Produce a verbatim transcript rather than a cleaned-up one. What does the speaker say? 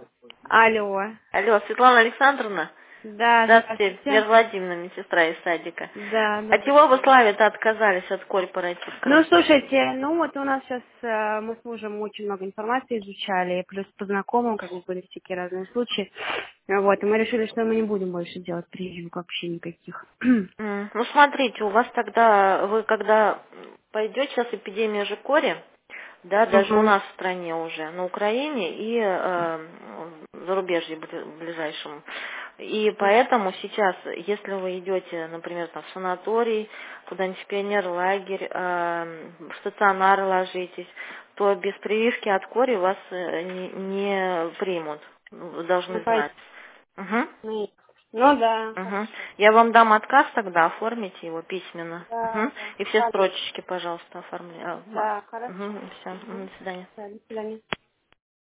Алло. Алло, Светлана Александровна? Да, Здравствуйте, Вера здравствуйте. Владимировна, медсестра из садика. Да, От добрый чего вы, день. Славе-то, отказались от корпоратив Ну, красоты? слушайте, ну вот у нас сейчас мы с мужем очень много информации изучали, плюс по знакомым, как бы были всякие разные случаи. Вот, и мы решили, что мы не будем больше делать прививок вообще никаких. М, Ну, смотрите, у вас тогда, вы когда пойдете, сейчас эпидемия же кори, да, даже у Угу. нас в стране уже, на Украине и э, в зарубежье бли- ближайшем. И поэтому сейчас, если вы идете, например, там, в санаторий, куда-нибудь в пионерлагерь, э, в стационар ложитесь, то без прививки от кори вас э, не, не примут. Ну, вы Ну, должны знать. Мгм. ну да, Мгм. хорошо. Я вам дам отказ тогда, оформите его письменно. Да, Мгм. да. И все Ладно. строчечки, пожалуйста, оформляйте. Да, хорошо. Все, Угу. до свидания. Да, до свидания.